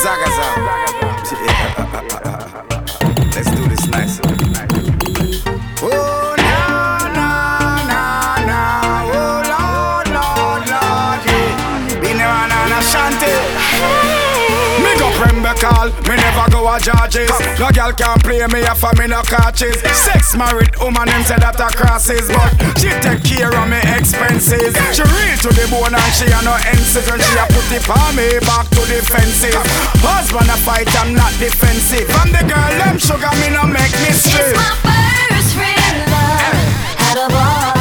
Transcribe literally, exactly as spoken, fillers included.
Zagaza. Let's do this nice. Oh, na, na, na, na. Oh, Lord, Lord, Lord, yeah. Been around and Ashanti. Me go Prembe call, me never go a Georges. No girl can play me if I me no catches. Sex married woman, them say that a crosses. But she take care of me expenses. She real to the bone and she a no enses. When she a put it on me back to the fences. Husband a fight, I'm not defensive. I'm the girl, them sugar, me no make me strip. It's my first real love. Had a ball.